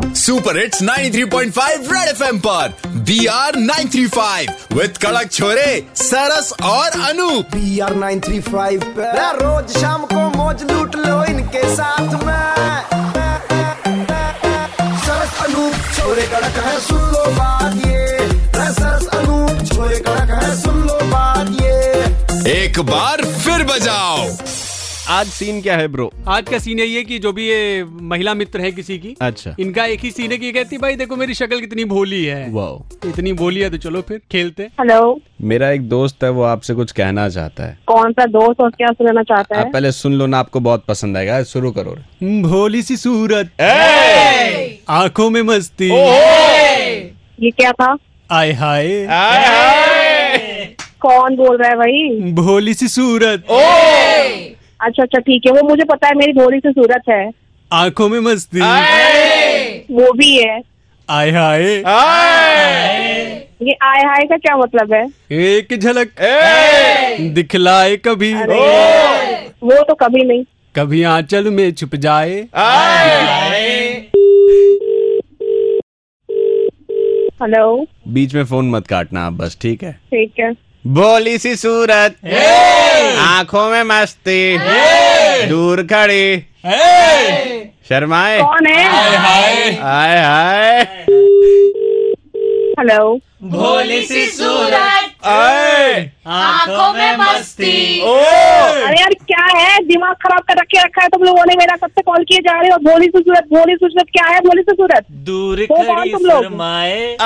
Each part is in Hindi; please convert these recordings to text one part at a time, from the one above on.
सुपर हिट्स 93.5 रेड एफएम पर BR 935 विद कड़क छोरे सरस और अनूप। BR 935 पे रोज शाम को मौज लूट लो इनके साथ में। सरस अनूप छोरे कड़क है, सुन लो बात ये। सरस अनूप छोरे कड़क है, सुन लो बात ये। एक बार फिर बजाओ। आज सीन क्या है ब्रो? आज का सीन यही है कि जो भी ये महिला मित्र है किसी की, अच्छा, इनका एक ही सीन है कि ये कहती भाई देखो मेरी शक्ल कितनी भोली है। वाओ, इतनी भोली है तो चलो फिर खेलते। हेलो, मेरा एक दोस्त है, वो आपसे कुछ कहना चाहता है। कौन सा दोस्त और क्या सुनना चाहता है? आप पहले सुन लो ना, आपको बहुत पसंद आएगा। शुरू करो। भोली सी सूरत, आंखों में मस्ती, ये क्या था? आय हाय, कौन बोल रहा है भाई? भोली सी सूरत, अच्छा अच्छा ठीक है, वो मुझे पता है, मेरी भोली से सूरत है। आंखों में मस्ती, वो भी है। आय हाय, ये आय हाय का क्या मतलब है? एक झलक दिखलाए कभी, वो तो कभी नहीं। कभी आंचल में छुप जाए। हेलो, बीच में फोन मत काटना आप बस, ठीक है? ठीक है। भोली सी सूरत, आंखों में मस्ती, दूर खड़ी, शर्माए। कौन है? हाय हाय। हेलो, भोली सी सूरत, आंखों में मस्ती। अरे यार क्या है, दिमाग खराब कर रखा है तुम लोगों ने मेरा। कब से कॉल किए जा रहे हो? भोली सी सूरत, भोली सी सूरत क्या है? भोली सी सूरत दूर वो कौन खड़ी तुम लोग? शर्माए।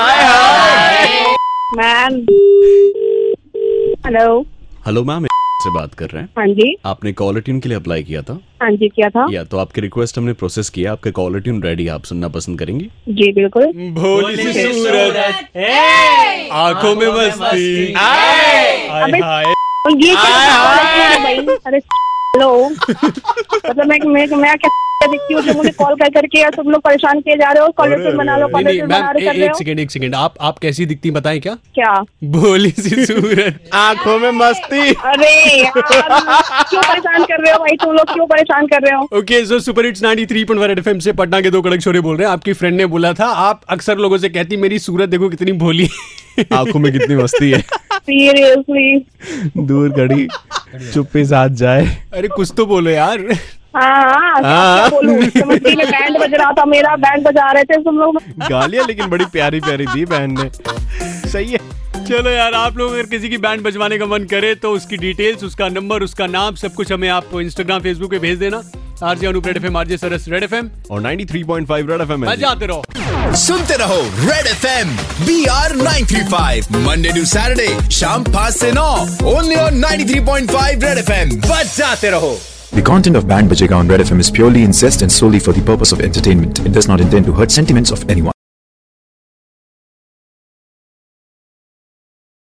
Ma'am, hello. हेलो मैम, से बात कर रहे हैं। हाँ जी। आपने कॉलर ट्यून के लिए अप्लाई किया था? हाँ जी किया था। या तो आपकी रिक्वेस्ट हमने प्रोसेस किया, आपका कॉलर ट्यून रेडी, आप सुनना पसंद करेंगे? जी बिल्कुल। भोली सी सूरत, आंखों में मस्ती, अबे हाय। ये क्या भाई? अरे हेलो, मतलब मैं क्या दिखती हूँ जो मुझे कॉल कर करके तुम लोग परेशान किए जा रहे हो? कॉलर ट्यून बना लो, कॉलर ट्यून बना रहे कर रहे हो। एक सेकंड, आप कैसी दिखती बताएं क्या? क्या? भोली सी सूरत, आंखों में मस्ती। अरे यार क्यों परेशान कर रहे हो भाई? तुम लोग क्यों परेशान कर रहे हो? Okay, so super hits 93.1 Red FM से पटना के दो कड़क छोरे बोल रहे हैं। आपकी फ्रेंड ने बोला था आप अक्सर लोगों से कहती मेरी सूरत देखो कितनी भोली, आंखों में कितनी मस्ती है। सीरियसली दूर खड़ी, चुप्पी साथ जाए। अरे कुछ तो बोलो यार। हाँ, क्या बोलूं? समझती में बैंड बज रहा था मेरा, बैंड बजा रहे थे तुम लोग। गालियां लेकिन बड़ी प्यारी प्यारी दी बहन ने। सही है। चलो यार, आप लोग अगर किसी की बैंड बजवाने का मन करे तो उसकी डिटेल्स, उसका नंबर, उसका नाम, सब कुछ हमें आप इंस्टाग्राम फेसबुक पे भेज देना। RJ Anoop Red FM, RJ Saras Red FM और 93.5 रेड एफएम बजाते रहो। सुनते रहो Red FM BR 935 Monday to Saturday शाम 5 से 9 ओनली ऑन 93.5 रेड एफएम। बजाते रहो। The content of Band Bajega on Red FM is purely incest and solely for the purpose of entertainment. It does not intend to hurt sentiments of anyone.